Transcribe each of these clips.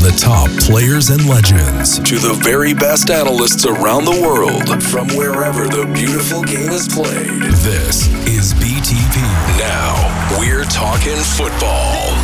the top players and legends to the very best analysts around the world from wherever the beautiful game is played. This is BTP. Now, we're talking football.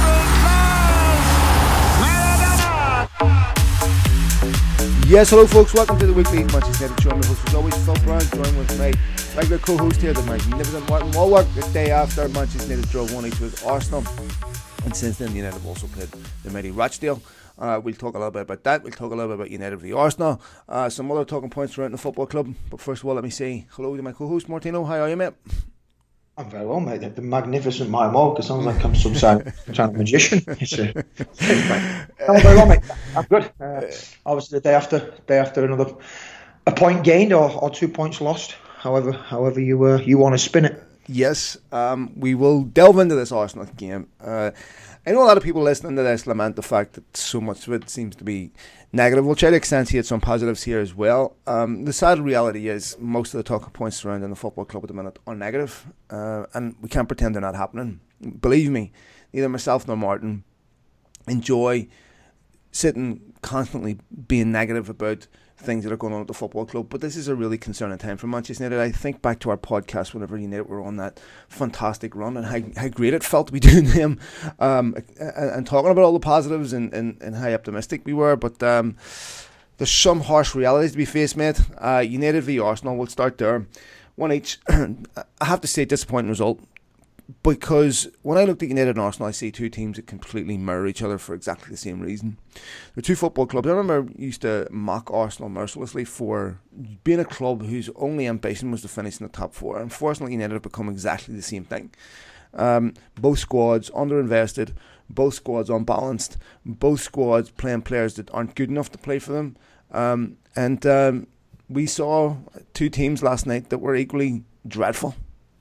Yes, hello folks, welcome to the weekly Manchester United show. I'm your host as always, Phil Brown, joined with my regular co-host here, the magnificent Martin Walwork, the day after Manchester United drove 1-8 with Arsenal. And since then, United have also played the mighty Rochdale. We'll talk a little bit about that. We'll talk a little bit about United v Arsenal. Some other talking points around the football club. But first of all, let me say hello to my co-host, Martino. How are you, mate? I'm very well, mate. The magnificent Martin Walker sounds like I'm some kind of magician. I'm very well, mate. I'm good. Obviously, the day after another a point gained or 2 points lost. However you want to spin it. Yes, we will delve into this Arsenal game. I know a lot of people listening to this lament the fact that so much of it seems to be negative. We'll try to accentuate some positives here as well. The sad reality is most of the talking points surrounding the football club at the minute are negative, and we can't pretend they're not happening. Believe me, neither myself nor Martin enjoy sitting constantly being negative about things that are going on at the football club, but this is a really concerning time for Manchester United. I think back to our podcast whenever United were on that fantastic run and how great it felt to be doing them, and talking about all the positives and how optimistic we were, but there's some harsh realities to be faced, mate. United v Arsenal, we'll start there. 1-1. I have to say, disappointing result, because when I looked at United and Arsenal, I see two teams that completely mirror each other for exactly the same reason. They're two football clubs. I remember I used to mock Arsenal mercilessly for being a club whose only ambition was to finish in the top four. Unfortunately, United have become exactly the same thing. Both squads underinvested, both squads unbalanced, both squads playing players that aren't good enough to play for them. And we saw two teams last night that were equally dreadful.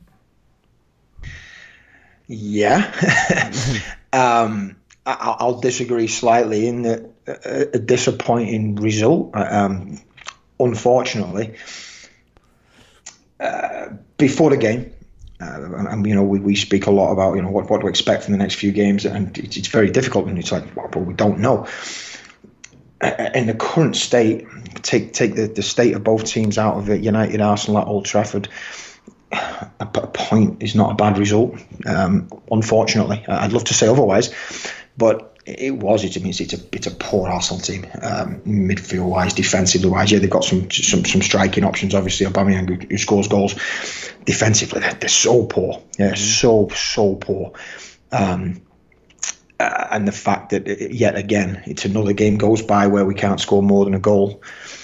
Yeah, I'll disagree slightly in that a disappointing result. Unfortunately, before the game, and we speak a lot about what to expect from the next few games, and it's very difficult when it's like, well, we don't know. In the current state, take the state of both teams out of it. United, Arsenal at Old Trafford. A point is not a bad result. Unfortunately, I'd love to say otherwise, but it was. It's a poor Arsenal team, midfield wise, defensively wise. Yeah, they've got some striking options. Obviously, Aubameyang who scores goals. Defensively, they're so poor. Yeah, so poor. And the fact that yet again, it's another game goes by where we can't score more than a goal.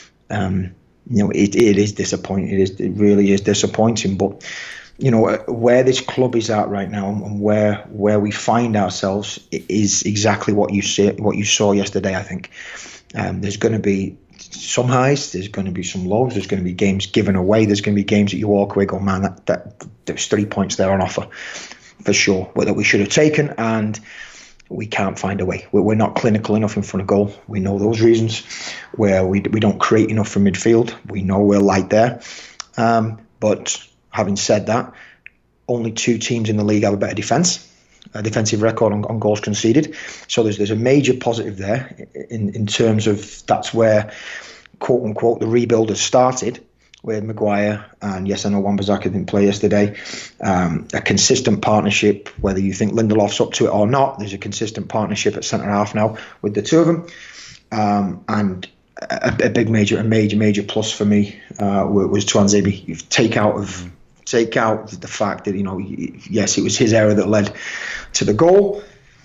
It is disappointing. It really is disappointing. But where this club is at right now and where we find ourselves is exactly what you saw yesterday. I think there's going to be some highs, there's going to be some lows, there's going to be games given away, there's going to be games that you walk away, go, man, that there's 3 points there on offer for sure, that we should have taken, and we can't find a way. We're not clinical enough in front of goal. We know those reasons. Where we don't create enough from midfield. We know we're light there. But having said that, only two teams in the league have a better defensive record on goals conceded. So there's a major positive there in terms of that's where, quote unquote, the rebuild has started. With Maguire, and yes, I know Wan-Bissaka didn't play yesterday. A consistent partnership, whether you think Lindelof's up to it or not, there's a consistent partnership at centre half now with the two of them. And a major plus for me was Tuanzebe. You take out the fact that yes, it was his error that led to the goal.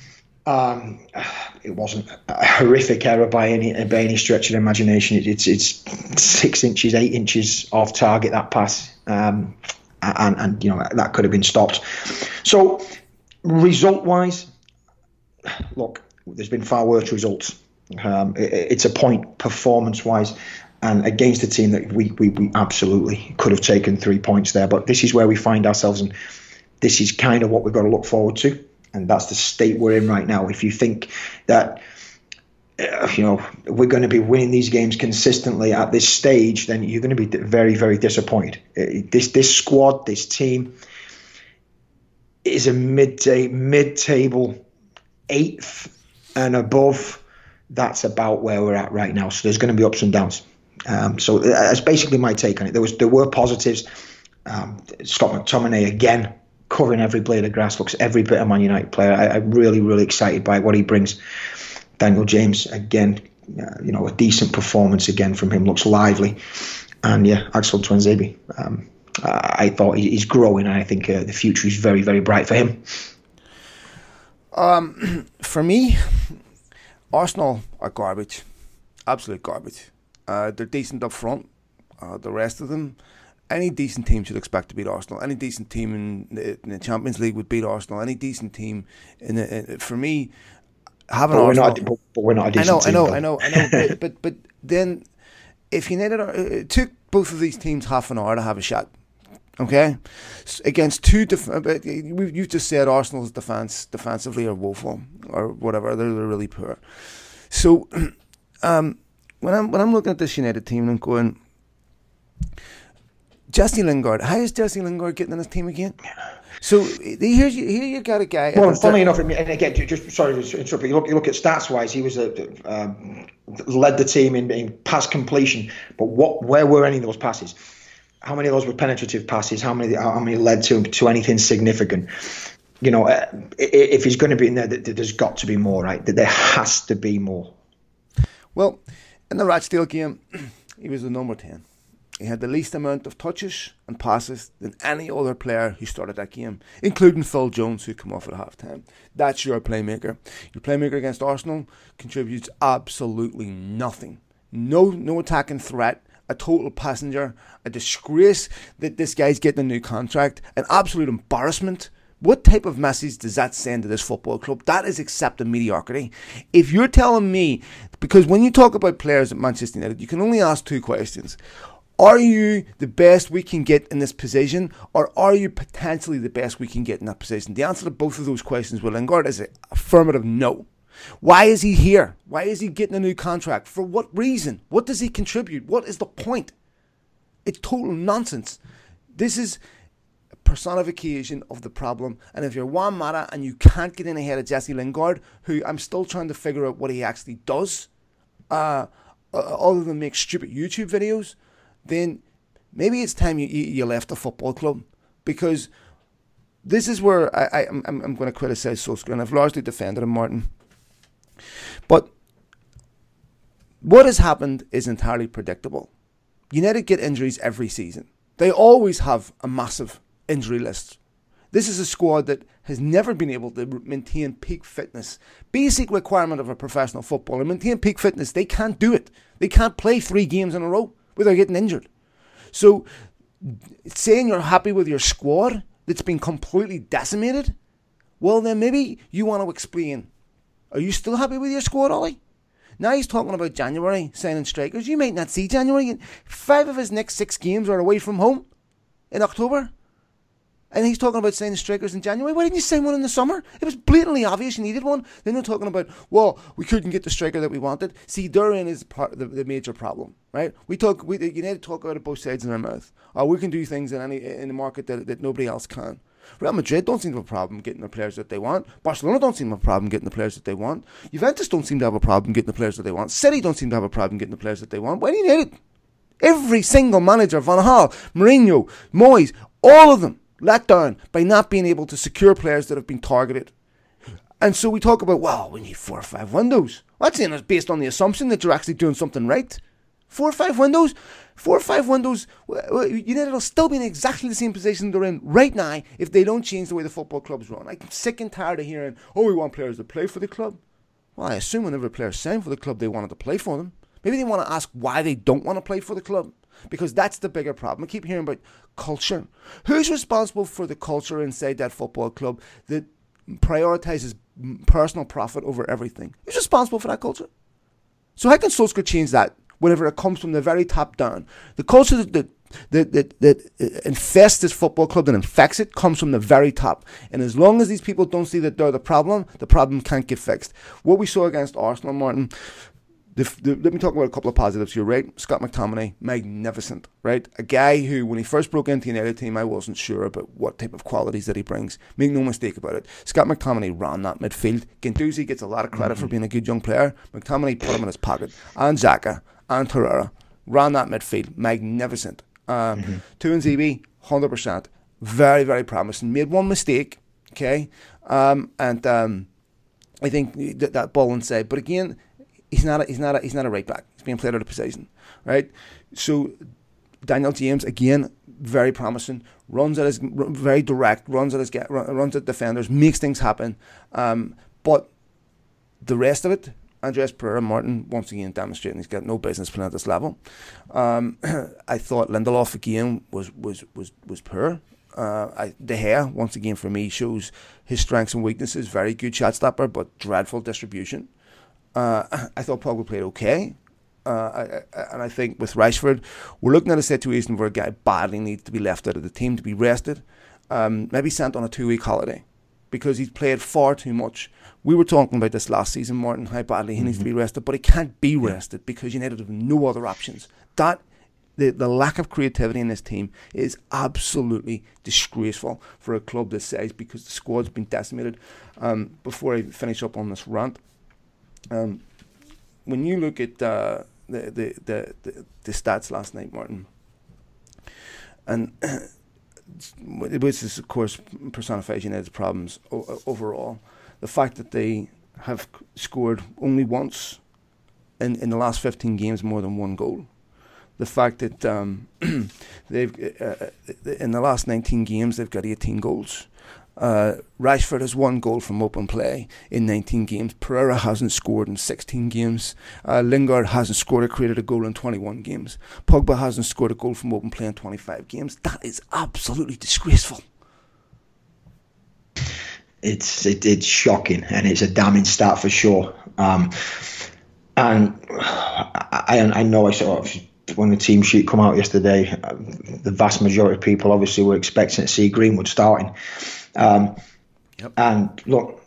It wasn't a horrific error by any stretch of the imagination. It's 6 inches, 8 inches off target, that pass, and that could have been stopped. So result wise, look, there's been far worse results. It's a point performance wise, and against a team that we absolutely could have taken 3 points there. But this is where we find ourselves, and this is kind of what we've got to look forward to. And that's the state we're in right now. If you think that we're going to be winning these games consistently at this stage, then you're going to be very, very disappointed. This squad, this team, is a mid-table 8th and above that's about where we're at right now. So there's going to be ups and downs. So that's basically my take on it. There were positives. Scott McTominay again covering every blade of grass, looks every bit a Man United player. I'm really, really excited by what he brings. Daniel James again, a decent performance again from him. Looks lively, and Axel Tuanzebe. I thought he's growing, and I think the future is very, very bright for him. For me, Arsenal are garbage, absolute garbage. They're decent up front. The rest of them, any decent team should expect to beat Arsenal. Any decent team in the Champions League would beat Arsenal. Any decent team for me, having Arsenal. But we're not a decent team. I know. but then, if United it took both of these teams half an hour to have a shot. Okay, against two. You've just said Arsenal's defensively are woeful or whatever. They're really poor. So, when I'm looking at this United team and I'm going, Jesse Lingard. How is Jesse Lingard getting in this team again? So here you got a guy. Well, funny enough, and again, just sorry to interrupt, but you look at stats wise, he was led the team in pass completion. But where were any of those passes? How many of those were penetrative passes? How many led to anything significant? If he's going to be in there, there's got to be more, right? There has to be more. Well, in the Rochdale game, he was the number 10. He had the least amount of touches and passes than any other player who started that game, including Phil Jones, who came off at half-time. That's your playmaker. Your playmaker against Arsenal contributes absolutely nothing. No attacking threat, a total passenger, a disgrace that this guy's getting a new contract, an absolute embarrassment. What type of message does that send to this football club? That is accepting mediocrity. If you're telling me, because when you talk about players at Manchester United, you can only ask two questions. Are you the best we can get in this position, or are you potentially the best we can get in that position? The answer to both of those questions with Lingard is an affirmative no. Why is he here? Why is he getting a new contract? For what reason? What does he contribute? What is the point? It's total nonsense. This is a personification of the problem. And if you're Juan Mata and you can't get in ahead of Jesse Lingard, who I'm still trying to figure out what he actually does, other than make stupid YouTube videos, then maybe it's time you left the football club, because this is where I'm going to criticize Solskjaer, and I've largely defended him, Martin. But what has happened is entirely predictable. United get injuries every season. They always have a massive injury list. This is a squad that has never been able to maintain peak fitness. Basic requirement of a professional footballer. Maintain peak fitness. They can't do it. They can't play 3 games in a row without getting injured. So, saying you're happy with your squad that's been completely decimated, well then maybe you want to explain. Are you still happy with your squad, Ollie? Now he's talking about January, signing strikers. You might not see January. 5 of his next 6 games are away from home in October. And he's talking about signing strikers in January. Why didn't you sign one in the summer? It was blatantly obvious you needed one. Then they're talking about, well, we couldn't get the striker that we wanted. See, therein is the major problem, right? You need to talk out of both sides of their mouth. We can do things in the market that nobody else can. Real Madrid don't seem to have a problem getting the players that they want. Barcelona don't seem to have a problem getting the players that they want. Juventus don't seem to have a problem getting the players that they want. City don't seem to have a problem getting the players that they want. Why do you need it? Every single manager, Van Gaal, Mourinho, Moyes, all of them let down by not being able to secure players that have been targeted. And so we talk about, well, we need 4 or 5 windows. Well, that's based on the assumption that you're actually doing something right. 4 or 5 windows? 4 or 5 windows, United will still be in exactly the same position they're in right now if they don't change the way the football club's run. I'm sick and tired of hearing, we want players to play for the club. Well, I assume whenever players sign for the club, they wanted to play for them. Maybe they want to ask why they don't want to play for the club, because that's the bigger problem. I keep hearing about culture. Who's responsible for the culture inside that football club that prioritizes personal profit over everything? Who's responsible for that culture? So how can Solskjaer change that whenever it comes from the very top down? The culture that infests this football club, that infects it, comes from the very top. And as long as these people don't see that they're the problem can't get fixed. What we saw against Arsenal, Martin, Let me talk about a couple of positives here, right? Scott McTominay, magnificent, right? A guy who, when he first broke into the United team, I wasn't sure about what type of qualities that he brings. Make no mistake about it. Scott McTominay ran that midfield. Guendouzi gets a lot of credit for being a good young player. McTominay put him in his pocket. And Xhaka and Torreira ran that midfield. Magnificent. Tuanzebe, 100%. Very, very promising. Made one mistake, okay? I think that ball inside. But again, he's not a right back. He's being played out of position, right? So Daniel James, again, very promising. Runs at his very direct. Runs at defenders. Makes things happen. But the rest of it, Andreas Pereira-Martin once again demonstrating he's got no business playing at this level. I thought Lindelof again was poor. De Gea once again for me shows his strengths and weaknesses. Very good shot stopper, but dreadful distribution. I thought Pogba played okay. And I think with Rashford, we're looking at a situation where a guy badly needs to be left out of the team to be rested, maybe sent on a 2-week holiday, because he's played far too much. We were talking about this last season, Martin, how badly he needs to be rested, but he can't be rested because United have no other options. The lack of creativity in this team is absolutely disgraceful for a club this size, because the squad's been decimated. Before I finish up on this rant, when you look at the stats last night, Martin, and which is of course personifies United's problems overall, the fact that they have scored only once in the last 15 games more than one goal. The fact that they've in the last 19 games they've got 18 goals. Rashford has 1 goal from open play in 19 games. Pereira hasn't scored in 16 games. Lingard hasn't scored or created a goal in 21 games. Pogba hasn't scored a goal from open play in 25 games. That is absolutely disgraceful. It's shocking, and it's a damning stat for sure. And I know I saw when the team sheet come out yesterday, the vast majority of people obviously were expecting to see Greenwood starting. And look,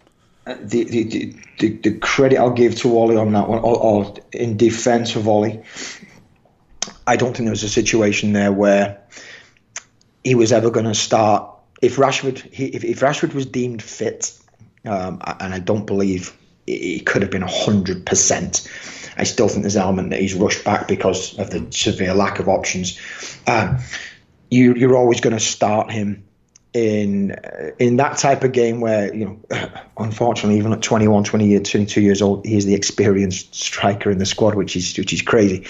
the credit I'll give to Ollie on that one, or in defence of Ollie, I don't think there was a situation there where he was ever going to start. If Rashford was deemed fit, and I don't believe it could have been 100%. I still think there's an element that he's rushed back because of the severe lack of options. You're always going to start him in that type of game where, unfortunately, even at 22 years old, he is the experienced striker in the squad, which is crazy.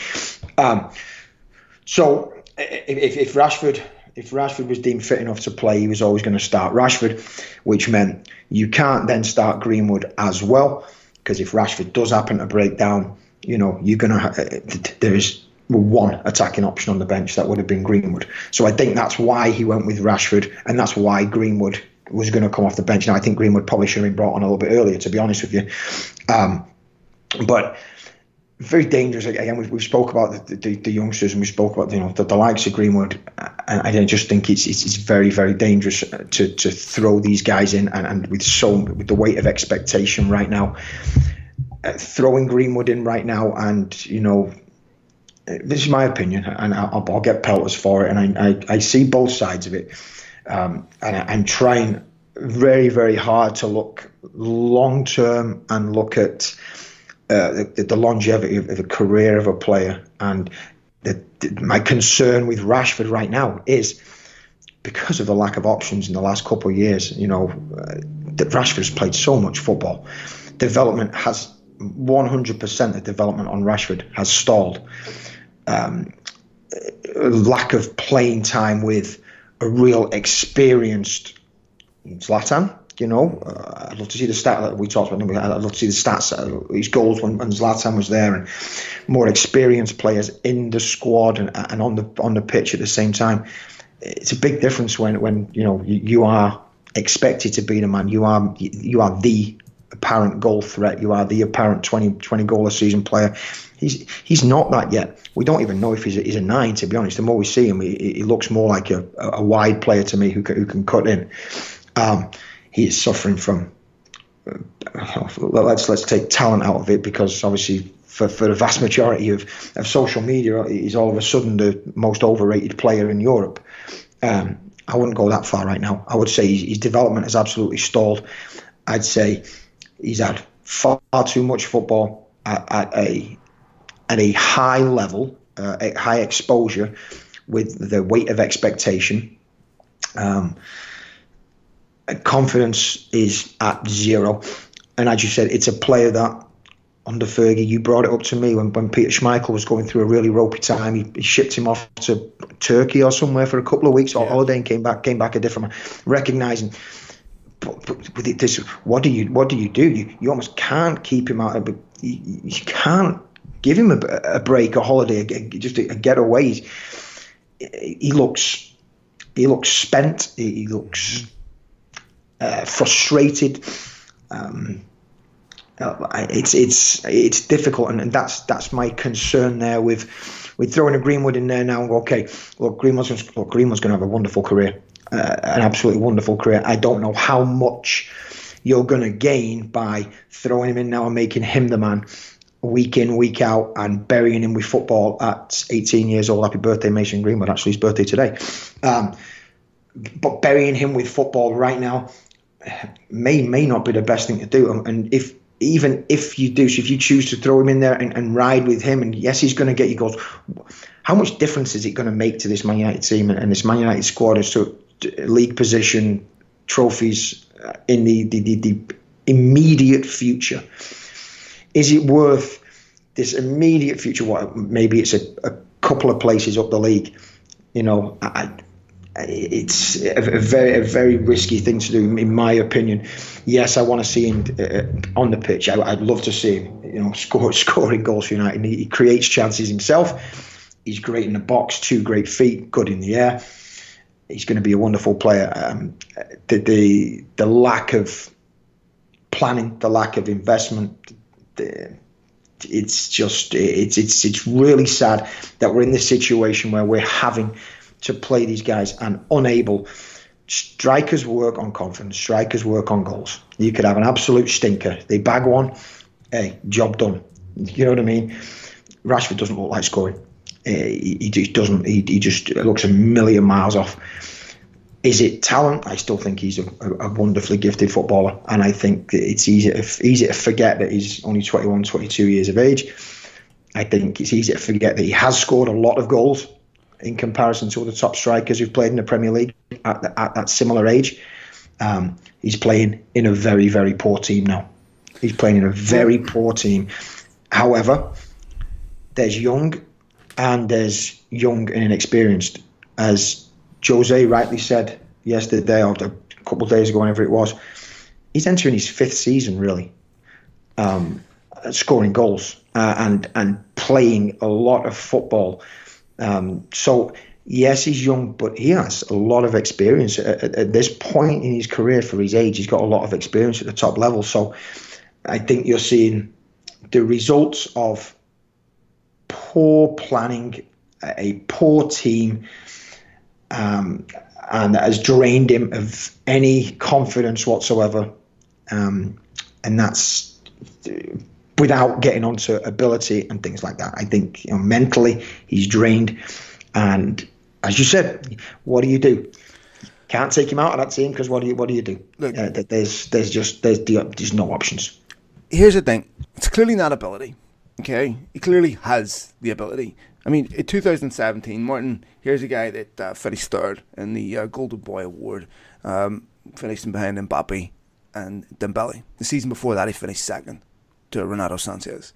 So if Rashford was deemed fit enough to play, he was always going to start Rashford, which meant you can't then start Greenwood as well, because if Rashford does happen to break down, you're going to there is one attacking option on the bench. That would have been Greenwood. So I think that's why he went with Rashford, and that's why Greenwood was going to come off the bench. Now, I think Greenwood probably should have been brought on a little bit earlier, to be honest with you. But very dangerous. Again, we spoke about the youngsters, and we spoke about the likes of Greenwood, and I just think it's very, very dangerous to throw these guys in, and with the weight of expectation right now, throwing Greenwood in right now, and this is my opinion, and I'll get pelters for it, and I see both sides of it, and I'm trying very, very hard to look long term and look at the longevity of the career of a player. And my concern with Rashford right now is because of the lack of options in the last couple of years. That Rashford has played so much football. Development has 100% of development on Rashford has stalled. Lack of playing time with a real experienced Zlatan. I'd love to see the stat that we talked about. I'd love to see the stats, his goals when Zlatan was there, and more experienced players in the squad and on the pitch at the same time. It's a big difference when you are expected to be the man. You are the apparent goal threat. You are the apparent 20 goal a season player. He's not that yet. We don't even know if he's a 9, to be honest. The more we see him, he looks more like a wide player to me who can cut in. He is suffering from let's take talent out of it, because obviously for the vast majority of social media, he's all of a sudden the most overrated player in Europe. I wouldn't go that far right now. I would say his development has absolutely stalled. I'd say he's had far too much football at a high level, a high exposure, with the weight of expectation. Confidence is at zero. And as you said, it's a player that, under Fergie, you brought it up to me when Peter Schmeichel was going through a really ropey time. He shipped him off to Turkey or somewhere for a couple of weeks on holiday and came back a different man, recognising. But with this, what do you do? You almost can't keep him out. You can't give him a break, a holiday, just a getaway. He looks spent. He looks frustrated. It's difficult, and that's my concern there with throwing a Greenwood in there now and go, okay, look, Greenwood's going to have a wonderful career, an absolutely wonderful career. I don't know how much you're going to gain by throwing him in now and making him the man week in, week out, and burying him with football at 18 years old. Happy birthday, Mason Greenwood. Actually, his birthday today. But burying him with football right now may not be the best thing to do. And if you do, so if you choose to throw him in there and ride with him, and yes, he's going to get you goals, how much difference is it going to make to this Man United team and this Man United squad as to league position, trophies in the immediate future? Is it worth this immediate future? What, maybe it's a couple of places up the league. You know, it's a very risky thing to do, in my opinion. Yes, I want to see him on the pitch. I'd love to see him, you know, scoring goals for United. He creates chances himself. He's great in the box, 2 great feet, good in the air. He's going to be a wonderful player. The lack of planning, the lack of investment, it's really sad that we're in this situation where we're having to play these guys and unable. Strikers work on confidence, strikers work on goals. You could have an absolute stinker, they bag one, hey, job done. You know what I mean? Rashford doesn't look like scoring. He just doesn't. He just looks a million miles off. Is it talent? I still think he's a wonderfully gifted footballer, and I think it's easy to forget that he's only 21, 22 years of age. I think it's easy to forget that he has scored a lot of goals in comparison to other top strikers who've played in the Premier League at that similar age. He's playing in a very, very poor team now. He's playing in a very poor team. However, there's young and there's young and inexperienced. As Jose rightly said yesterday, or a couple of days ago, whenever it was, he's entering his 5th season, really, scoring goals and playing a lot of football. So, yes, he's young, but he has a lot of experience. At this point in his career, for his age, he's got a lot of experience at the top level. So I think you're seeing the results of poor planning, a poor team, and that has drained him of any confidence whatsoever. And that's without getting onto ability and things like that. I think, you know, mentally he's drained. And as you said, what do you do? Can't take him out of that team, because what do you do? Look, there's no options. Here's the thing. It's clearly not ability. Okay? He clearly has the ability. I mean, in 2017, Martin, here's a guy that finished 3rd in the Golden Boy Award, finishing behind Mbappe and Dembele. The season before that, he finished 2nd to Renato Sanchez.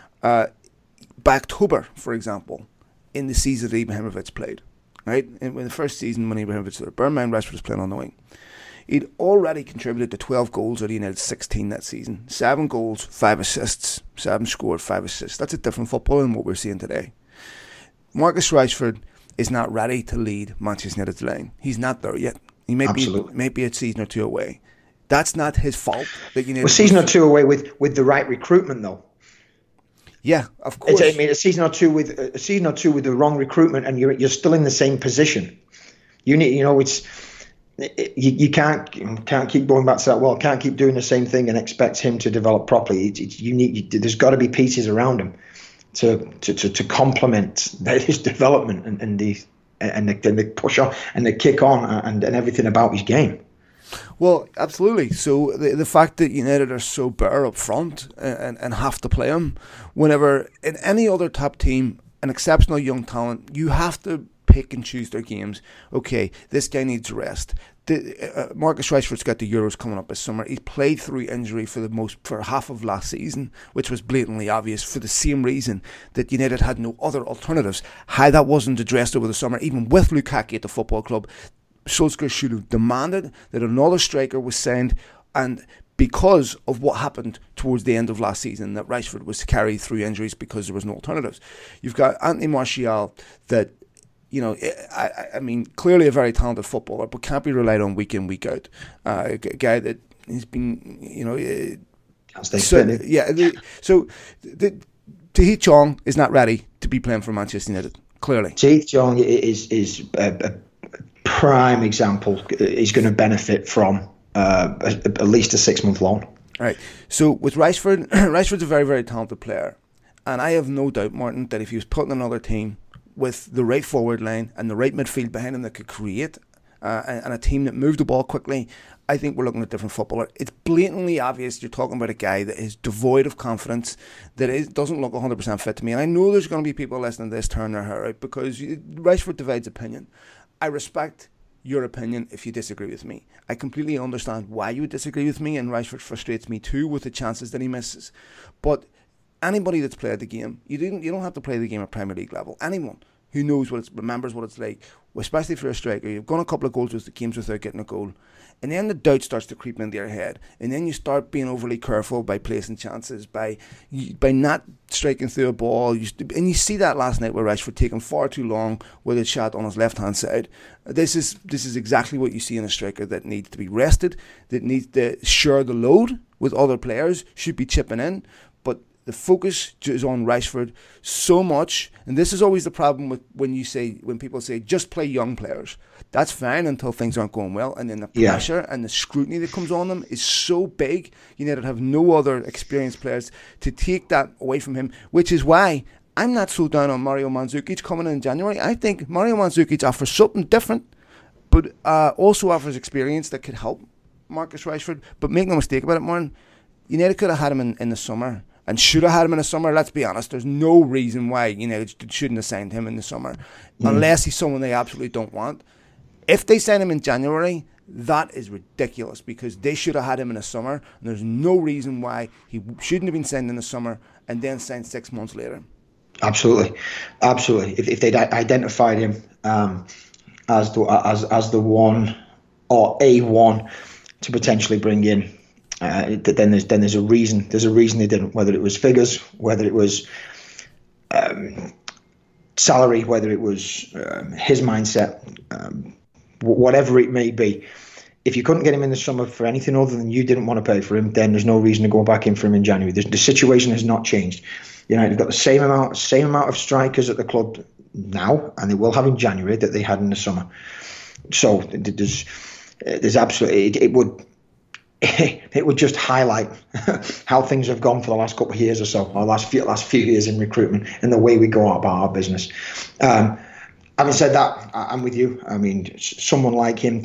October, for example, in the season that Ibrahimovic played, right? In the first season when Ibrahimovic was there, Rashford was playing on the wing. He'd already contributed to 12 goals out of United 16 that season. 7 goals, 5 assists. 7 scored, 5 assists. That's a different football than what we're seeing today. Marcus Rashford is not ready to lead Manchester United's line. He's not there yet. He may be a season or 2 away. That's not his fault. That United a season or 2 away with the right recruitment, though. Yeah, of course. I mean, a season or two with the wrong recruitment, and you're still in the same position. You need, you know, it's you can't keep going back to that. Well, can't keep doing the same thing and expect him to develop properly. It's unique. There's got to be pieces around him to complement his development and the push on and the kick on and everything about his game. Well, absolutely. So the fact that United are so bare up front and have to play him, whenever in any other top team, an exceptional young talent, you have to pick and choose their games. Okay, this guy needs rest. Marcus Rashford's got the Euros coming up this summer. He's played through injury for half of last season, which was blatantly obvious for the same reason that United had no other alternatives. How that wasn't addressed over the summer, even with Lukaku at the football club, Solskjaer should have demanded that another striker was signed, and because of what happened towards the end of last season, that Rashford was carried through injuries because there was no alternatives. You've got Anthony Martial that, I mean, clearly a very talented footballer, but can't be relied on week in, week out. A guy that has been, So Tahith Chong is not ready to be playing for Manchester United, clearly. Tahith Chong is a prime example. He's going to benefit from at least a 6-month loan. All right. So with Rashford, Rashford's a very, very talented player. And I have no doubt, Martin, that if he was put in another team with the right forward line and the right midfield behind him that could create and a team that moved the ball quickly, I think we're looking at a different footballer. It's blatantly obvious you're talking about a guy that is devoid of confidence, that doesn't look 100% fit to me. And I know there's going to be people listening to this turn their hair out because Rashford divides opinion. I respect your opinion if you disagree with me. I completely understand why you would disagree with me, and Rashford frustrates me too with the chances that he misses. But anybody that's played the game, you don't have to play the game at Premier League level. Anyone who knows remembers what it's like, especially for a striker, you've gone a couple of goals with the games without getting a goal, and then the doubt starts to creep into your head, and then you start being overly careful by placing chances, by not striking through a ball, and you see that last night with Rashford taking far too long with a shot on his left hand side. This is exactly what you see in a striker that needs to be rested, that needs to share the load with other players, should be chipping in, but the focus is on Rashford so much, and this is always the problem with when people say just play young players. That's fine until things aren't going well, and then the pressure and the scrutiny that comes on them is so big. United have no other experienced players to take that away from him, which is why I'm not so down on Mario Mandzukic coming in January. I think Mario Mandzukic offers something different, but also offers experience that could help Marcus Rashford. But make no mistake about it, Martin, United could have had him in the summer. And should have had him in the summer. Let's be honest, there's no reason why United shouldn't have signed him in the summer, unless he's someone they absolutely don't want. If they sign him in January, that is ridiculous, because they should have had him in the summer, and there's no reason why he shouldn't have been signed in the summer and then signed 6 months later. Absolutely. If they'd identified him as the one or a one to potentially bring in, then there's a reason. There's a reason they didn't. Whether it was figures, whether it was salary, whether it was his mindset, whatever it may be. If you couldn't get him in the summer for anything other than you didn't want to pay for him, then there's no reason to go back in for him in January. The situation has not changed. They've got the same amount of strikers at the club now, and they will have in January, that they had in the summer. So there's absolutely it would just highlight how things have gone for the last couple of years or so, or last few years in recruitment, and the way we go about our business. Having said that, I'm with you. I mean, someone like him,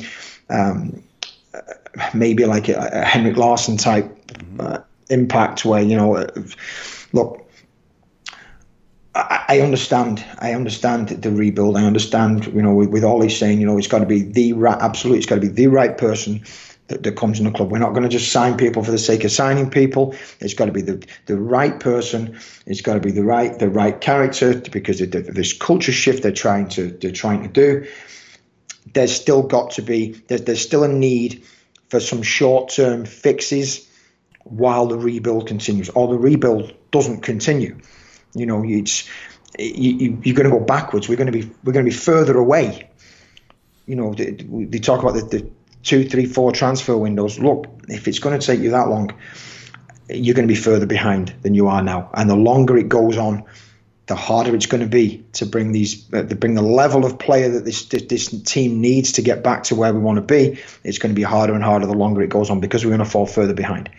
maybe like a Henrik Larsson type impact, where look. I understand the rebuild. I understand, with all he's saying, it's got to be it's got to be the right person that comes in the club. We're not going to just sign people for the sake of signing people. It's got to be the right person. It's got to be the right character, because this culture shift they're trying to do. There's still got to be there's still a need for some short-term fixes while the rebuild continues, or the rebuild doesn't continue. You're going to go backwards. We're going to be further away. They talk about the 2, 3, 4 transfer windows. Look, if it's going to take you that long, you're going to be further behind than you are now. And the longer it goes on, the harder it's going to be to bring bring the level of player that this team needs to get back to where we want to be. It's going to be harder and harder the longer it goes on, because we're going to fall further behind.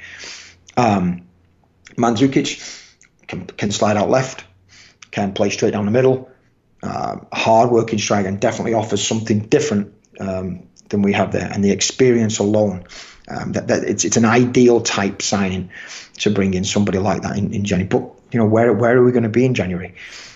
Mandzukic can slide out left, can play straight down the middle. Hard-working striker, and definitely offers something different than we have there. And the experience alone, that it's an ideal type signing to bring in somebody like that in January. But where are we going to be in January?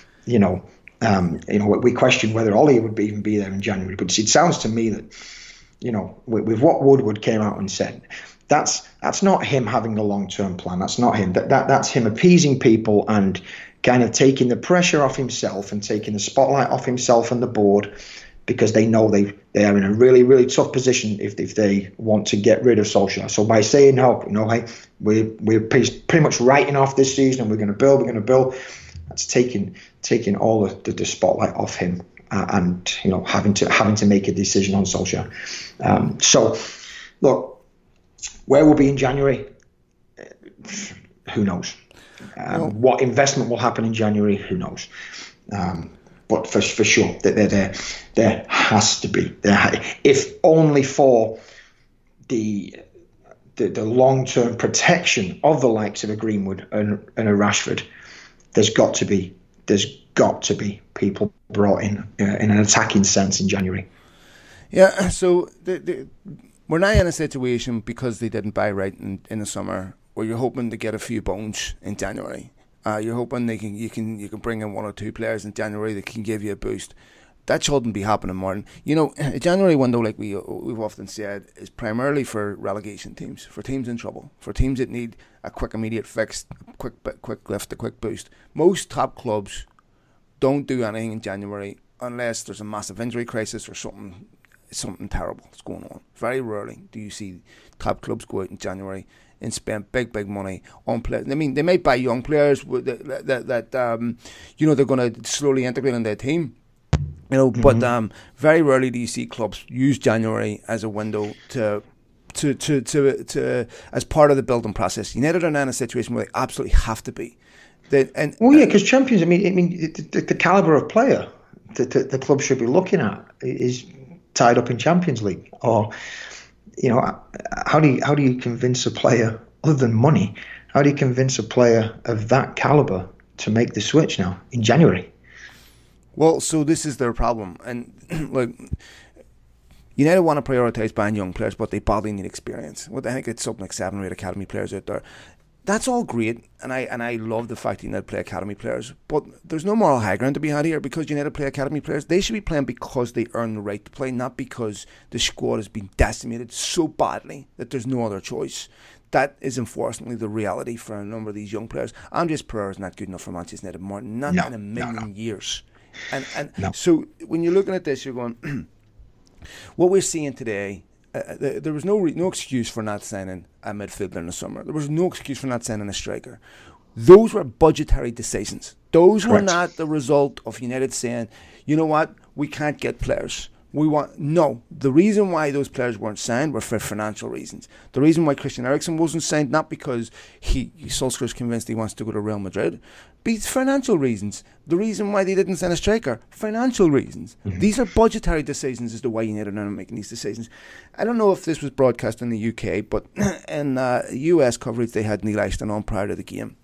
We question whether Ollie would even be there in January. But it sounds to me that with what Woodward came out and said, that's not him having a long-term plan. That's not him. That's him appeasing people and kind of taking the pressure off himself and taking the spotlight off himself and the board, because they know they are in a really, really tough position if they want to get rid of Solskjaer. So by saying, hey, we're pretty much writing off this season and we're going to build, that's taking all the spotlight off him and having to make a decision on Solskjaer. So look, where we'll be in January, who knows? What investment will happen in January, who knows? But for sure, there has to be. If only for the long-term protection of the likes of a Greenwood and a Rashford, there's got to be people brought in an attacking sense in January. Yeah, so we're now in a situation, because they didn't buy right in the summer, where you're hoping to get a few bones in January. You're hoping you can bring in one or two players in January that can give you a boost. That shouldn't be happening, Martin. A January window, like we've often said, is primarily for relegation teams, for teams in trouble, for teams that need a quick immediate fix, a quick lift, a quick boost. Most top clubs don't do anything in January unless there's a massive injury crisis or something terrible is going on. Very rarely do you see top clubs go out in January and spend big money on players. I mean, they may buy young players that they're going to slowly integrate in their team. But very rarely do you see clubs use January as a window to as part of the building process. United are now in a situation where they absolutely have to be. Because champions. I mean, the caliber of player that the club should be looking at is tied up in Champions League. Or, how do you convince a player, other than money? How do you convince a player of that caliber to make the switch now in January? Well, so this is their problem, and look, United want to prioritise buying young players, but they badly need experience. Well, I think it's something like 7 or 8 academy players out there. That's all great, and I love the fact that United play academy players, but there's no moral high ground to be had here. Because United play academy players, they should be playing because they earn the right to play, not because the squad has been decimated so badly that there's no other choice. That is unfortunately the reality for a number of these young players. Andreas Pereira is not good enough for Manchester United, Martin, not in a million years. So when you're looking at this, you're going, what we're seeing today, there was no excuse for not signing a midfielder in the summer. There was no excuse for not signing a striker. Those were budgetary decisions. Those were not the result of United saying, you know what, we can't get players. The reason why those players weren't signed were for financial reasons. The reason why Christian Eriksen wasn't signed, not because Solskjaer's convinced he wants to go to Real Madrid, but it's financial reasons. The reason why they didn't sign a striker, financial reasons. Mm-hmm. These are budgetary decisions as to why United are making these decisions. I don't know if this was broadcast in the UK, but in US coverage they had Neil Ashton on prior to the game.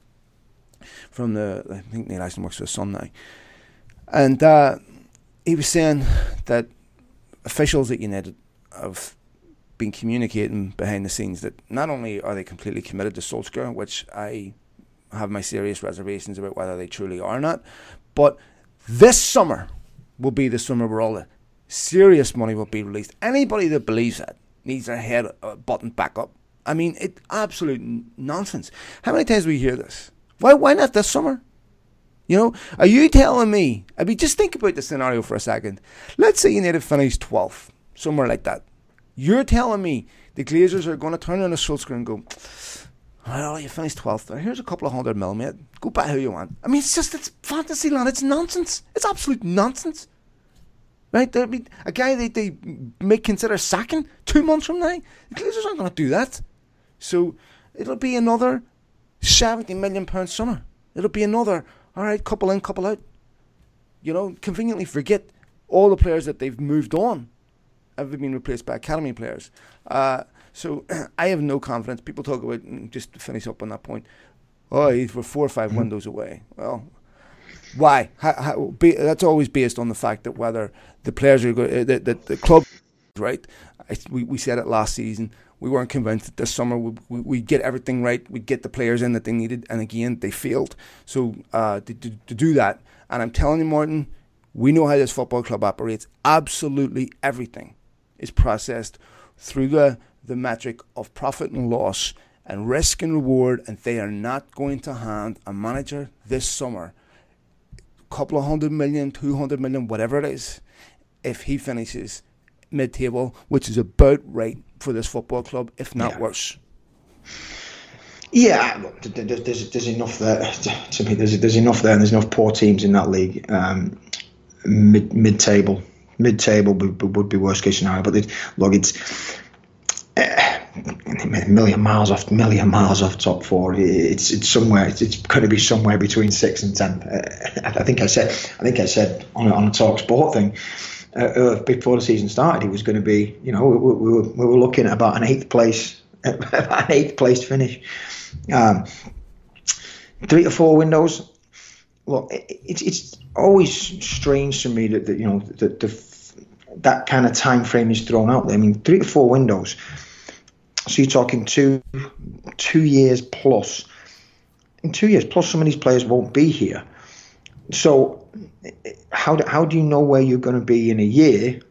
I think Neil Ashton works for the Sun now. And he was saying that officials at United have been communicating behind the scenes that not only are they completely committed to Solskjaer, which I have my serious reservations about whether they truly are or not, but this summer will be the summer where all the serious money will be released. Anybody that believes that needs their head buttoned back up. I mean, it's absolute nonsense. How many times do we hear this? Why not this summer? Are you telling me? Just think about the scenario for a second. Let's say United finish 12th, somewhere like that. You're telling me the Glazers are going to turn on a Solskjaer and go, well, you finished 12th. Here's a couple of $100 million, mate. Go buy who you want. It's fantasy land. It's nonsense. It's absolute nonsense. Right? A guy they may consider sacking 2 months from now. The Glazers aren't going to do that. So it'll be another £70 million summer. It'll be another All right, couple in, couple out. Conveniently forget all the players that they've moved on have been replaced by academy players. So I have no confidence. People talk about, just to finish up on that point, we're 4 or 5 windows away. Well, why? That's always based on the fact that whether the players are good, that the club, right? We said it last season. We weren't convinced that this summer we'd get everything right. We'd get the players in that they needed, and again, they failed. So to do that, and I'm telling you, Martin, we know how this football club operates. Absolutely everything is processed through the metric of profit and loss and risk and reward, and they are not going to hand a manager this summer a couple of 100 million, 200 million, whatever it is, if he finishes mid-table, which is about right for this football club, if not worse. Yeah, there's enough there. To me, there's enough there, and there's enough poor teams in that league. Mid-table would be worst case scenario. But it's a million miles off top 4. It's somewhere. It's going to be somewhere between 6 and 10. I think I said on a Talk Sport thing. Before the season started, it was going to be, we were looking at about an 8th place finish. 3 to 4 windows. Look, it's always strange to me that that kind of time frame is thrown out there. I mean, 3 to 4 windows. So you're talking 2 years plus. In 2 years plus, some of these players won't be here. So how do you know where you're going to be in a year?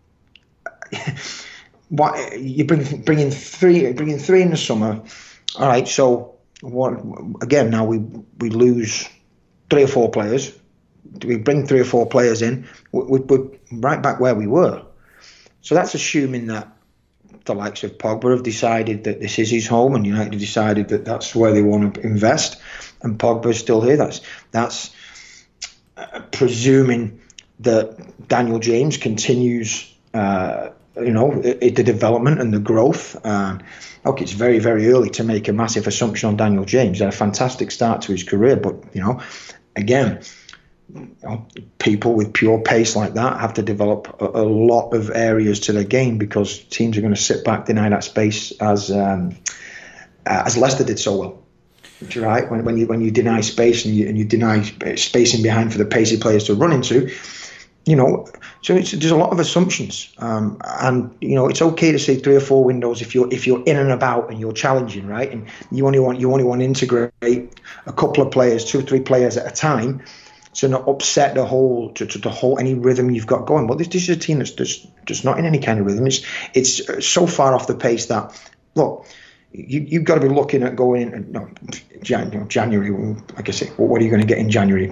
What you bring in three in the summer. All right. So what? Again, now we lose 3 or 4 players. Do we bring 3 or 4 players in? We're right back where we were. So that's assuming that the likes of Pogba have decided that this is his home, and United have decided that that's where they want to invest, and Pogba is still here. That's presuming that Daniel James continues, the development and the growth. It's very, very early to make a massive assumption on Daniel James. He had a fantastic start to his career, but again, people with pure pace like that have to develop a lot of areas to their game, because teams are going to sit back, deny that space, as Leicester did so well. Right, when you deny space and you deny spacing behind for the pacey players to run into, so there's a lot of assumptions, and it's okay to say 3 or 4 windows if you're in and about and you're challenging, right, and you only want to integrate a couple of players, 2 or 3 players at a time, to not upset the whole any rhythm you've got going. But this is a team that's just not in any kind of rhythm. It's so far off the pace that, look, you've got to be looking at going in January. Like I say, what are you going to get in January?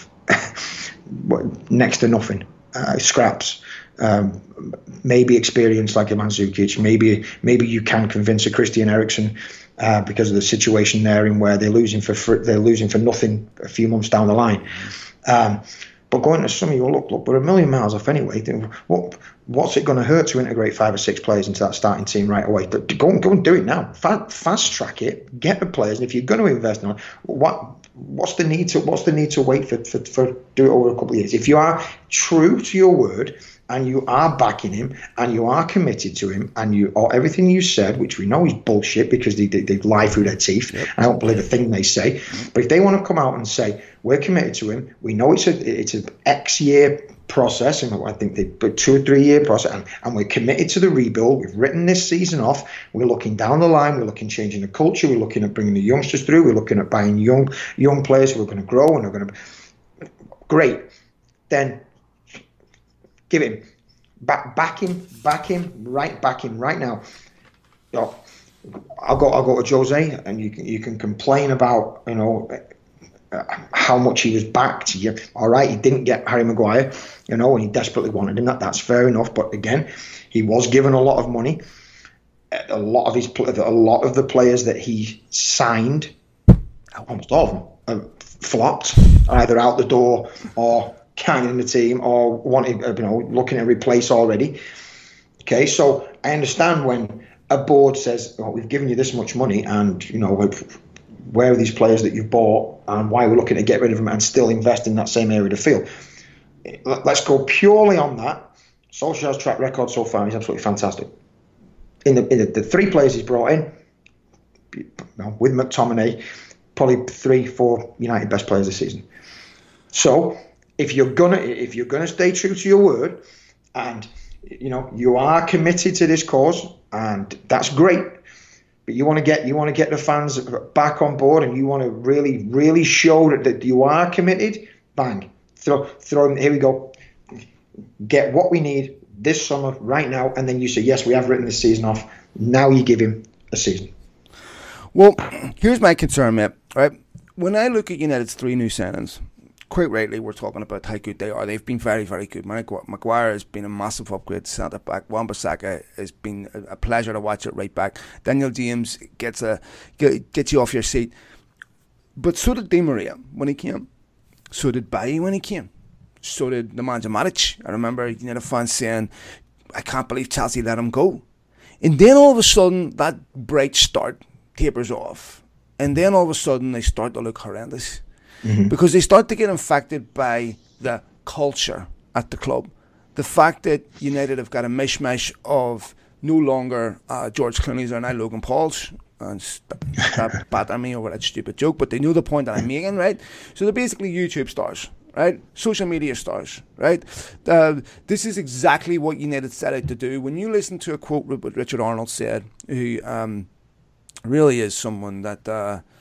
Next to nothing. Scraps. Maybe experience like a Mandzukic. Maybe you can convince a Christian Eriksen because of the situation they're in, where they're losing for nothing a few months down the line. But going to some of you, look, we're a million miles off anyway. What's it going to hurt to integrate 5 or 6 players into that starting team right away? Go and do it now. Fast track it. Get the players. And if you're going to invest in it, what's the need to wait for do it over a couple of years? If you are true to your word and you are backing him and you are committed to him and everything you said, which we know is bullshit because they lie through their teeth. Yep. I don't believe a thing they say. But if they want to come out and say we're committed to him, we know it's an X year process, and I think they put 2 or 3 year process, and we're committed to the rebuild. We've written this season off. We're looking down the line. We're looking changing the culture. We're looking at bringing the youngsters through. We're looking at buying young players who are going to grow and are going to great. Then give him back him right now. I'll go to Jose, and you can complain about how much he was backed. All right, he didn't get Harry Maguire, and he desperately wanted him. That's fair enough. But again, he was given a lot of money. A lot of the players that he signed, almost all of them, flopped, either out the door or kind of in the team, or wanted, looking to replace already. Okay, so I understand when a board says, "Oh, we've given you this much money, and where are these players that you've bought, and why we're looking to get rid of them and still invest in that same area of the field. Let's go purely on that. Solskjaer's track record so far is absolutely fantastic. In the 3 players he's brought in, with McTominay, probably 3-4 United best players this season. So if you're gonna stay true to your word, and you are committed to this cause, and that's great, but you want to get the fans back on board, and you want to really, really show that you are committed. Bang, throw them. Here we go. Get what we need this summer, right now, and then you say, yes, we have written this season off. Now you give him a season. Well, here's my concern, mate. Right, when I look at United's 3 new signings, quite rightly, we're talking about how good they are. They've been very, very good. Maguire has been a massive upgrade to centre back. Wan-Bissaka has been a pleasure to watch at right back. Daniel James gets you off your seat. But so did Di Maria when he came. So did Bailly when he came. So did Nemanja Matic. I remember United fans saying, I can't believe Chelsea let him go. And then all of a sudden, that bright start tapers off. And then all of a sudden, they start to look horrendous. Mm-hmm. Because they start to get infected by the culture at the club. The fact that United have got a mishmash of no longer George Clooney's or now Logan Paul's. And stop bad at me over that stupid joke, but they know the point that I'm making, right? So they're basically YouTube stars, right? Social media stars, right? This is exactly what United set out to do. When you listen to a quote what Richard Arnold said, who really is someone that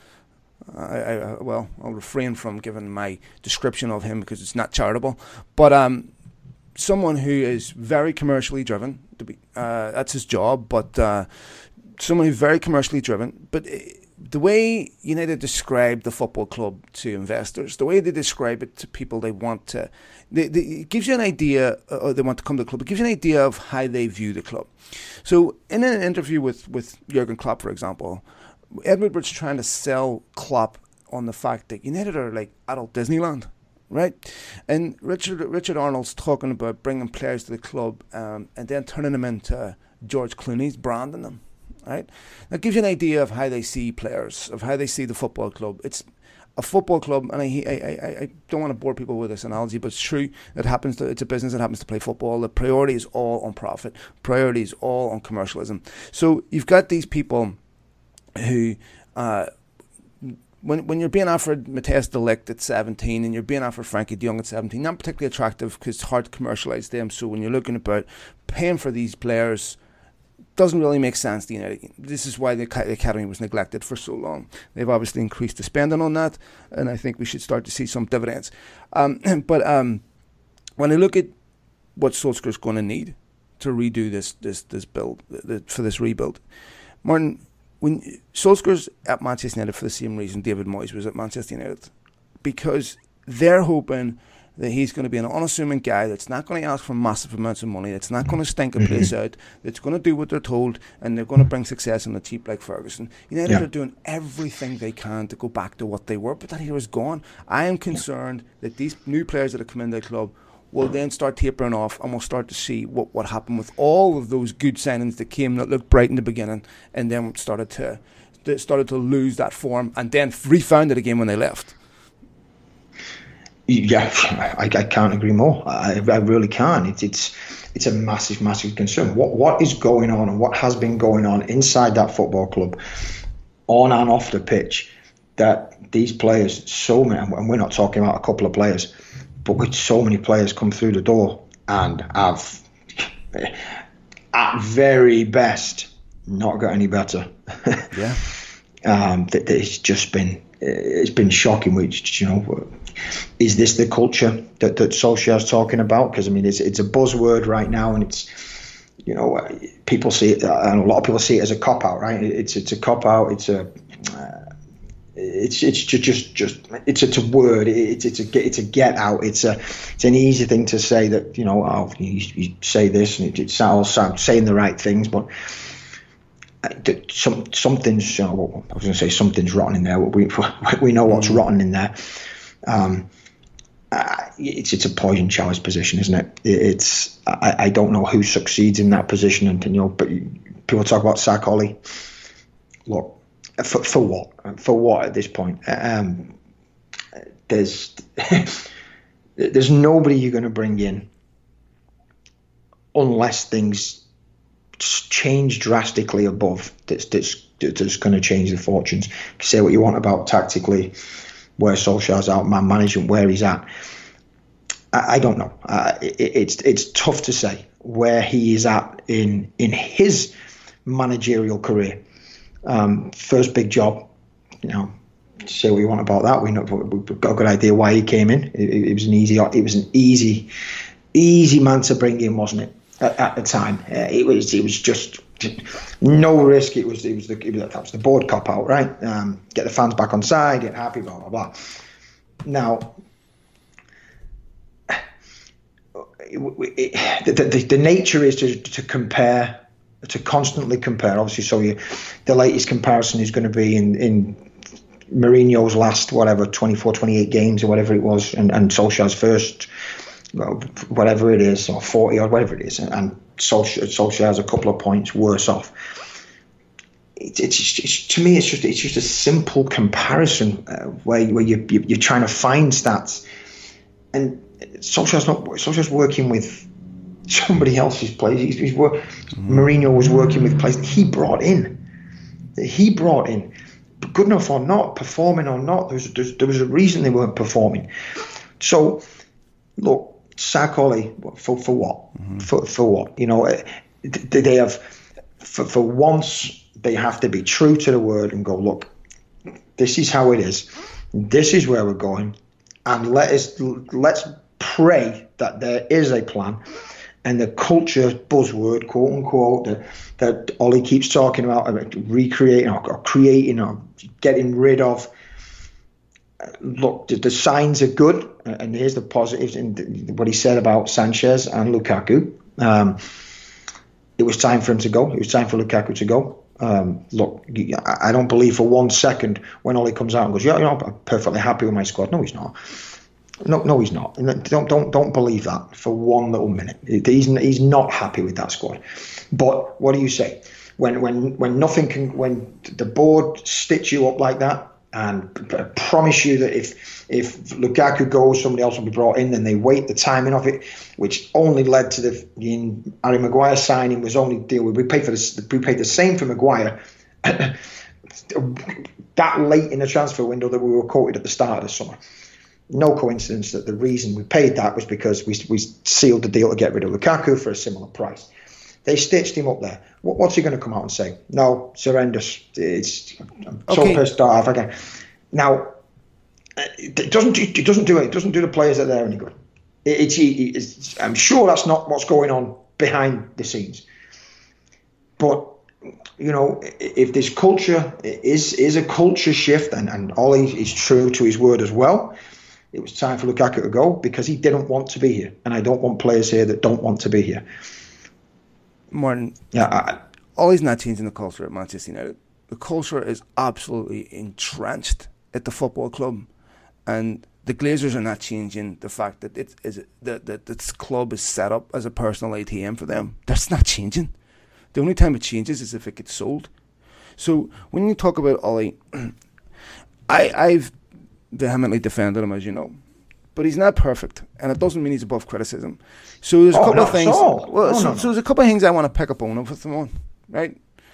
I'll refrain from giving my description of him because it's not charitable, but someone who is very commercially driven. That's his job, but someone who's very commercially driven. But the way United describe the football club to investors, the way they describe it to people they want to, it gives you an idea, or they want to come to the club, it gives you an idea of how they view the club. So in an interview with Jurgen Klopp, for example, Ed Woodward's trying to sell Klopp on the fact that United are like adult Disneyland, right? And Richard Arnold's talking about bringing players to the club and then turning them into George Clooney's, branding them, right? That gives you an idea of how they see players, of how they see the football club. It's a football club, and I don't want to bore people with this analogy, but it's true. It's a business that happens to play football. The priority is all on profit. Priority is all on commercialism. So you've got these people who, when you're being offered Matthijs de Ligt at 17 and you're being offered Frankie de Jong at 17, not particularly attractive because it's hard to commercialise them. So when you're looking about paying for these players, doesn't really make sense to United. This is why the academy was neglected for so long. They've obviously increased the spending on that, and I think we should start to see some dividends. But when I look at what Solskjaer's going to need to redo this build, for this rebuild, Martin, when Solskjaer's at Manchester United for the same reason David Moyes was at Manchester United, because they're hoping that he's going to be an unassuming guy that's not going to ask for massive amounts of money, that's not going to stink a place out, that's going to do what they're told, and they're going to bring success on the cheap like Ferguson. United are doing everything they can to go back to what they were, but that era is gone. I am concerned that these new players that have come into the club will then start tapering off, and we'll start to see what happened with all of those good signings that came that looked bright in the beginning, and then started to lose that form, and then refound it again when they left. Yeah, I can't agree more. I really can. It's a massive, massive concern. What is going on, and what has been going on inside that football club, on and off the pitch, that these players, so many, and we're not talking about a couple of players, but with so many players come through the door and have, at very best, not got any better. Yeah. It's been shocking. Which, is this the culture that Solskjaer's talking about? Because I mean, it's a buzzword right now, and it's, people see it, and a lot of people see it as a cop out, right? It's a cop out. It's a word. It's a get out. It's an easy thing to say that you say this and it's all saying the right things, but something's. I was going to say something's rotten in there. We know what's rotten in there. It's a poison chalice position, isn't it? I don't know who succeeds in that position, and but people talk about Sark Ollie. Look, For what? For what at this point? There's nobody you're going to bring in unless things change drastically above. That's going to change the fortunes. Say what you want about tactically, where Solskjaer's out, man management, where he's at. I don't know. It's tough to say where he is at in his managerial career. First big job, say what you want about that. We've got a good idea why he came in. It was an easy man to bring in, wasn't it? At the time, it was just no risk. That was the board cop out, right? Get the fans back on side, get happy, blah blah blah. Now, the nature is to compare, to constantly compare. Obviously, so the latest comparison is going to be in Mourinho's last 24, 28 games or whatever it was, and Solskjaer's first, whatever it is, or 40 or whatever it is, and Solskjaer's a couple of points worse off. It's to me, it's just a simple comparison where you're trying to find stats, and Solskjaer's working with somebody else's players. Mourinho was working with players that he brought in. Good enough or not, performing or not, there was a reason they weren't performing. So, look, sack Ollie for what? Mm-hmm. For what? They have for once they have to be true to the word and go, look, this is how it is. This is where we're going, and let's pray that there is a plan. And the culture buzzword, quote unquote, that Ollie keeps talking about recreating or creating or getting rid of. Look, the signs are good, and here's the positives in what he said about Sanchez and Lukaku. It was time for him to go. It was time for Lukaku to go. Look, I don't believe for 1 second when Ollie comes out and goes, I'm perfectly happy with my squad. No, he's not. No, he's not. Don't believe that for 1 little minute. He's not happy with that squad. But what do you say when nothing can, when the board stitch you up like that and promise you that if Lukaku goes, somebody else will be brought in, then they wait the timing of it, which only led to the Harry Maguire signing was only deal with. We paid the same for Maguire that late in the transfer window that we were quoted at the start of the summer. No coincidence that the reason we paid that was because we sealed the deal to get rid of Lukaku for a similar price. They stitched him up there. What's he going to come out and say? No, it's horrendous. I'm so pissed off. Okay. Now, it doesn't do the players that are there any good. I'm sure that's not what's going on behind the scenes. But if this culture is a culture shift, and Ollie is true to his word as well. It was time for Lukaku to go because he didn't want to be here. And I don't want players here that don't want to be here. Martin, Ollie's not changing the culture at Manchester United. The culture is absolutely entrenched at the football club. And the Glazers are not changing the fact that this club is set up as a personal ATM for them. That's not changing. The only time it changes is if it gets sold. So when you talk about Ollie, I've vehemently defended him, as you know, but he's not perfect, and it doesn't mean he's above criticism. So there's a couple of things. So there's a couple of things I want to pick up on with him on, right?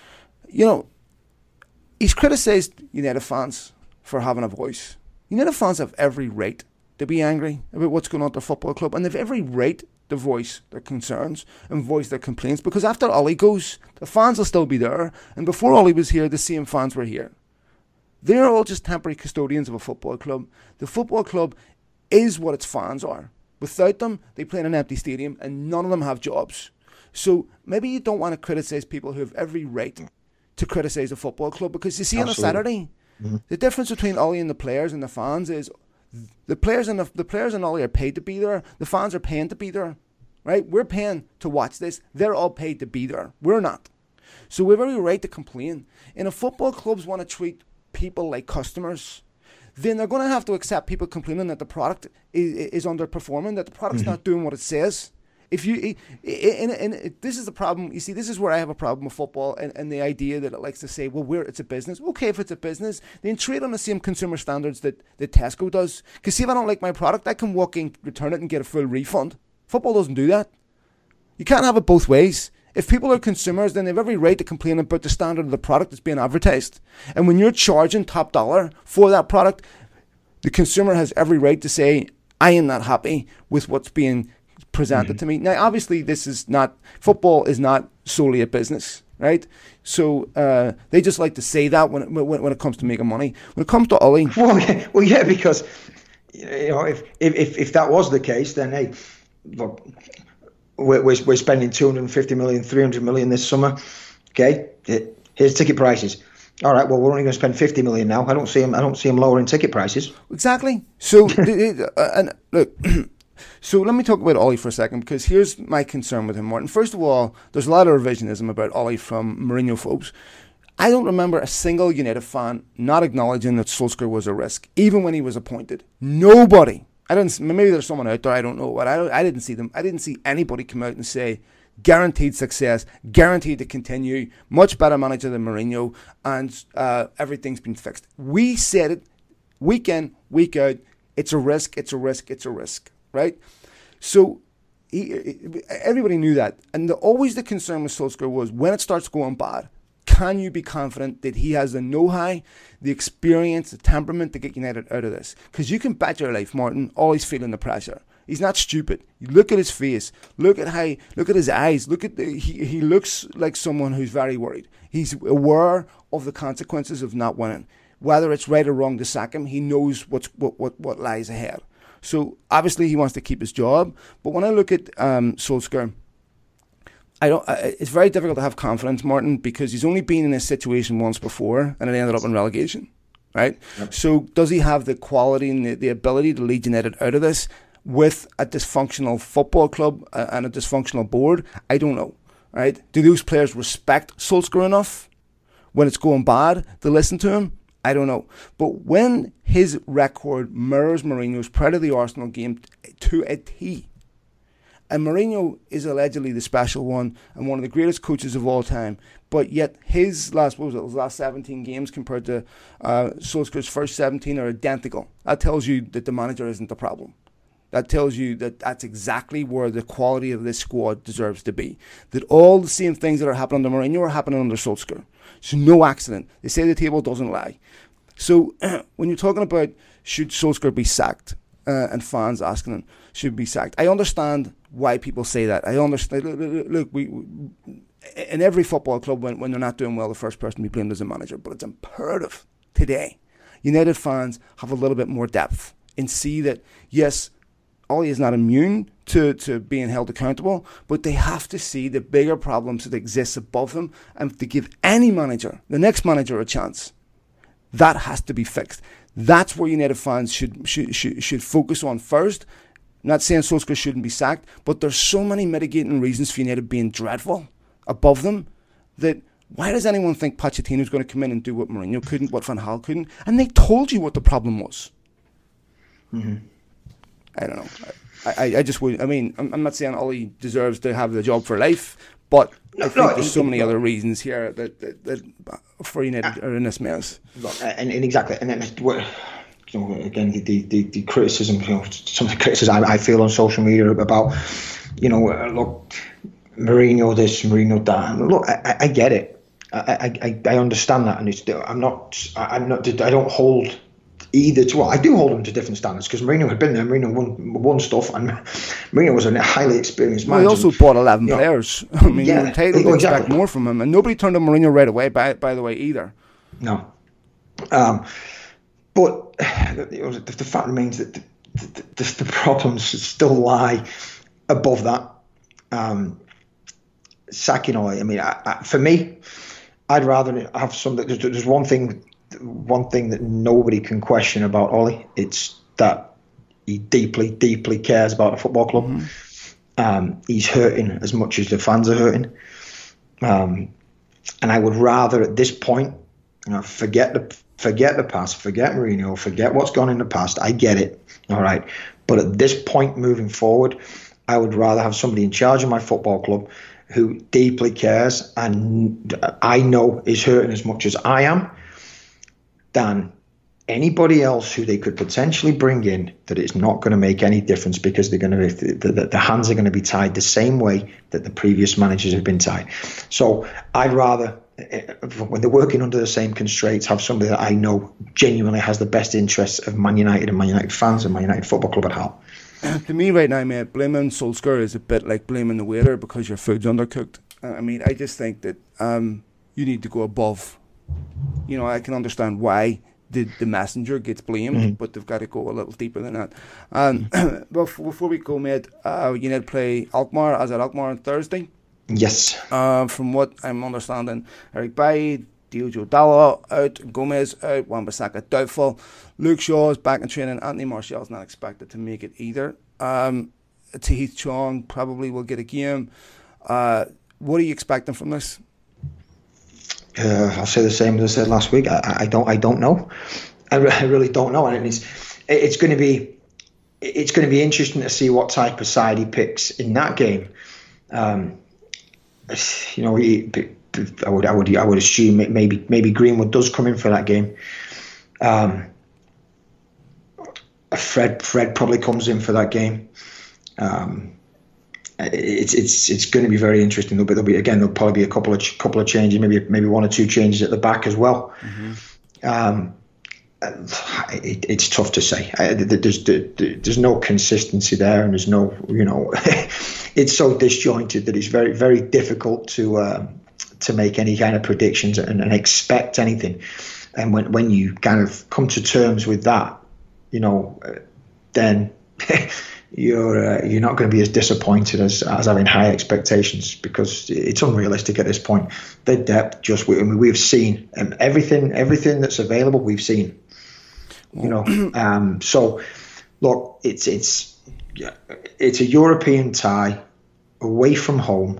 He's criticised United fans for having a voice. United fans have every right to be angry about what's going on at their football club, and they've every right to voice their concerns and voice their complaints, because after Ollie goes, the fans will still be there, and before Ollie was here, the same fans were here. They're all just temporary custodians of a football club. The football club is what its fans are. Without them, they play in an empty stadium and none of them have jobs. So maybe you don't want to criticise people who have every right to criticise a football club, because you see on a Saturday, the difference between Ollie and the players and the fans is the players and Ollie are paid to be there. The fans are paying to be there, right? We're paying to watch this. They're all paid to be there. We're not. So we have every right to complain. And if football clubs want to treat people like customers, then they're going to have to accept people complaining that the product is underperforming, that the product's not doing what it says If you, and this is the problem. You see, this is where I have a problem with football, and the idea that it likes to say, well, it's a business. Okay, if it's a business, then trade on the same consumer standards that Tesco does. Because see, if I don't like my product, I can walk in, return it, and get a full refund. Football doesn't do that. You can't have it both ways. If people are consumers, then they have every right to complain about the standard of the product that's being advertised. And when you're charging top dollar for that product, the consumer has every right to say, I am not happy with what's being presented to me. Now, obviously, football is not solely a business, right? So they just like to say that when it comes to making money. When it comes to Ollie... Well, yeah, because if that was the case, then, hey, look... We're spending 250 million, 300 million this summer. Okay, here's ticket prices. All right, well, we're only going to spend 50 million now. I don't see them lowering ticket prices. Exactly. So, and look, so let me talk about Ollie for a second, because here's my concern with him, Martin. First of all, there's a lot of revisionism about Ollie from Mourinho phobes. I don't remember a single United fan not acknowledging that Solskjaer was a risk, even when he was appointed. Nobody. Maybe there's someone out there, I don't know, but I didn't see them. I didn't see anybody come out and say guaranteed success, guaranteed to continue, much better manager than Mourinho, and everything's been fixed. We said it week in, week out. It's a risk, it's a risk, it's a risk, right? So everybody knew that. And always the concern with Solskjaer was, when it starts going bad, can you be confident that he has the know-how, the experience, the temperament to get United out of this? Because you can bet your life, Martin, always feeling the pressure. He's not stupid. You look at his face. Look at his eyes. He looks like someone who's very worried. He's aware of the consequences of not winning. Whether it's right or wrong to sack him, he knows what lies ahead. So obviously he wants to keep his job. But when I look at Solskjaer, it's very difficult to have confidence, Martin, because he's only been in this situation once before, and it ended up in relegation, right? Yep. So does he have the quality and the ability to lead United out of this with a dysfunctional football club and a dysfunctional board? I don't know, right? Do those players respect Solskjaer enough when it's going bad to listen to him? I don't know. But when his record mirrors Mourinho's prior to the Arsenal game to a T, and Mourinho is allegedly the special one and one of the greatest coaches of all time, but yet his last 17 games compared to Solskjaer's first 17 are identical. That tells you that the manager isn't the problem. That tells you that that's exactly where the quality of this squad deserves to be. That all the same things that are happening under Mourinho are happening under Solskjaer. So no accident. They say the table doesn't lie. So when you're talking about should Solskjaer be sacked, and fans asking him should be sacked, I understand why people say that. I understand. Look, we in every football club, when they're not doing well, the first person to be blamed is the manager. But it's imperative today United fans have a little bit more depth and see that, yes, Ollie is not immune to being held accountable, but they have to see the bigger problems that exist above them, and to give any manager, the next manager, a chance. That has to be fixed. That's where United fans should focus on first. I'm not saying Solskjaer shouldn't be sacked, but there's so many mitigating reasons for United being dreadful above them that why does anyone think Pochettino's going to come in and do what Mourinho couldn't, what Van Gaal couldn't? And they told you what the problem was. Mm-hmm. I don't know. I just would. I mean, I'm not saying Ollie deserves to have the job for life, but I think there's so many other reasons here that for United are in this mess. And exactly, and then again the criticism, some of the criticism I feel on social media about, look, Mourinho this, Mourinho that. Look, I get it. I understand that, and I don't hold either to. Well, I do hold them to different standards because Mourinho had been there. Mourinho won stuff, and Mourinho was a highly experienced manager. He also bought 11 players. I mean, you're entitled to expect more from him, and nobody turned on Mourinho right away. By the way, either. No, but the fact remains that the problems still lie above that. Sacking Ollie. I mean, for me, I'd rather have something. There's one thing that nobody can question about Ollie. It's that he deeply, deeply cares about the football club. Mm-hmm. He's hurting as much as the fans are hurting. And I would rather at this point, forget the past, forget Mourinho, forget what's gone in the past. I get it. All right. But at this point moving forward, I would rather have somebody in charge of my football club who deeply cares and I know is hurting as much as I am than anybody else who they could potentially bring in that it's not going to make any difference because they're going to the hands are going to be tied the same way that the previous managers have been tied. So I'd rather, when they're working under the same constraints, have somebody that I know genuinely has the best interests of Man United and Man United fans and Man United Football Club at heart. To me right now, mate, blaming Solskjaer is a bit like blaming the waiter because your food's undercooked. I mean, I just think that you need to go above. You know, I can understand why the messenger gets blamed, but they've got to go a little deeper than that. Before we go, mate, United play Alkmaar, as at Alkmaar on Thursday. Yes. From what I'm understanding, Eric Bailly, Diogo Dalot out, Gomez out, Wan-Bissaka doubtful, Luke Shaw is back in training, Anthony Martial's not expected to make it either. Tahith Chong probably will get a game. What are you expecting from this? I'll say the same as I said last week. I don't know. I really don't know, and it's going to be interesting to see what type of side he picks in that game. You know, I would assume maybe Greenwood does come in for that game. Fred probably comes in for that game. It's going to be very interesting. There'll probably be a couple of changes, maybe one or two changes at the back as well. It's tough to say. There's no consistency there, and there's no, you know, it's so disjointed that it's very, very difficult to make any kind of predictions and expect anything. And when you kind of come to terms with that, you know, then you're not going to be as disappointed as having high expectations, because it's unrealistic at this point. The depth, we've seen everything that's available. We've seen, you know. So look, it's a European tie away from home.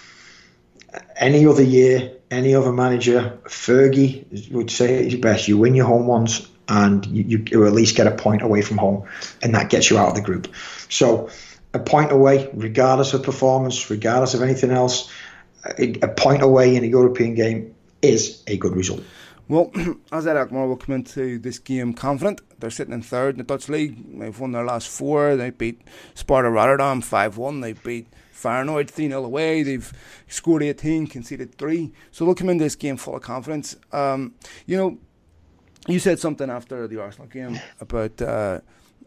Any other year, any other manager, Fergie would say it's best you win your home ones and you at least get a point away from home, and that gets you out of the group. So a point away, regardless of performance, regardless of anything else, a point away in a European game is a good result. Well, AZ Alkmaar will come into this game confident. They're sitting in third in the Dutch league. They've won their last four. They beat Sparta Rotterdam 5-1. They beat Feyenoord 3-0 away. They've scored 18, conceded 3. So they'll come into this game full of confidence. You know, you said something after the Arsenal game about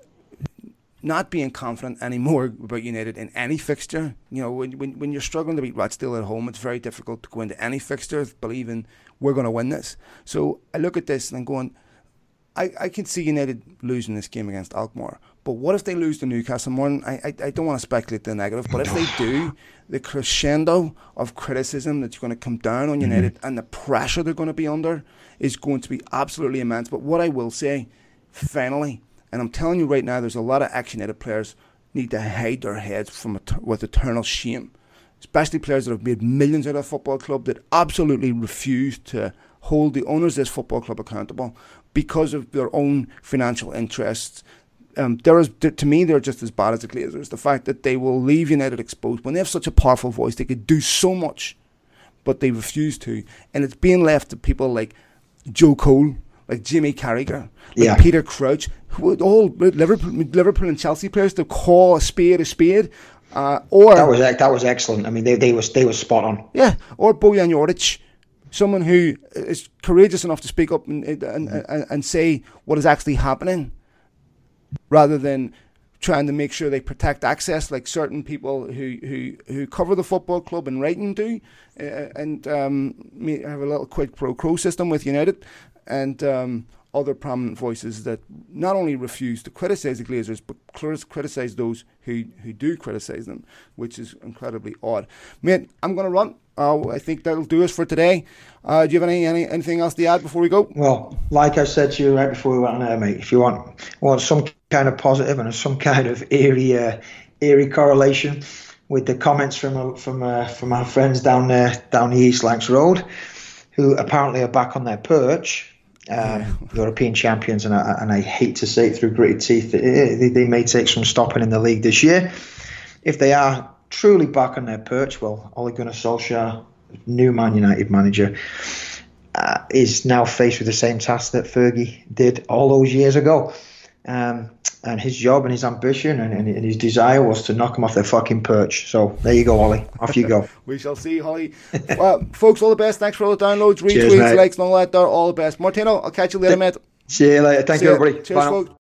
not being confident anymore about United in any fixture. You know, when you're struggling to beat Rochdale at home, it's very difficult to go into any fixture believing we're going to win this. So I look at this and I'm going, I can see United losing this game against Alkmaar. But what if they lose to Newcastle morning? I don't want to speculate the negative, but if they do, the crescendo of criticism that's going to come down on United and the pressure they're going to be under is going to be absolutely immense. But what I will say, finally, and I'm telling you right now, there's a lot of ex-United players need to hide their heads with eternal shame, especially players that have made millions out of a football club that absolutely refuse to hold the owners of this football club accountable because of their own financial interests. To me, they're just as bad as the Glazers. The fact that they will leave United exposed when they have such a powerful voice, they could do so much, but they refuse to. And it's being left to people like Joe Cole, like Jimmy Carragher, like Peter Crouch, who all Liverpool and Chelsea players, to call a spade a spade. Or that was excellent. I mean, they were spot on. Yeah, or Bojan Joric, someone who is courageous enough to speak up and say what is actually happening, rather than trying to make sure they protect access like certain people who cover the football club in writing do, and have a little quid pro quo system with United, and other prominent voices that not only refuse to criticise the Glazers but criticise those who do criticise them, which is incredibly odd. Mate, I'm going to run. I think that'll do us for today. Do you have anything else to add before we go? Well, like I said to you right before we went on air, mate, if you want some kind of positive and some kind of eerie correlation with the comments from our friends down the East Lancs Road, who apparently are back on their perch, European champions, and I hate to say it through gritted teeth, they may take some stopping in the league this year. if they are truly back on their perch, well, Ole Gunnar Solskjaer, new Man United manager, is now faced with the same task that Fergie did all those years ago. And his job and his ambition and his desire was to knock them off their fucking perch. So there you go, Ollie. Off you go. We shall see, Holly. Well, folks, all the best. Thanks for all the downloads, retweets, likes, and all that there. All the best. Martino, I'll catch you later, mate. See you later. Thank you, everybody. Cheers, folks.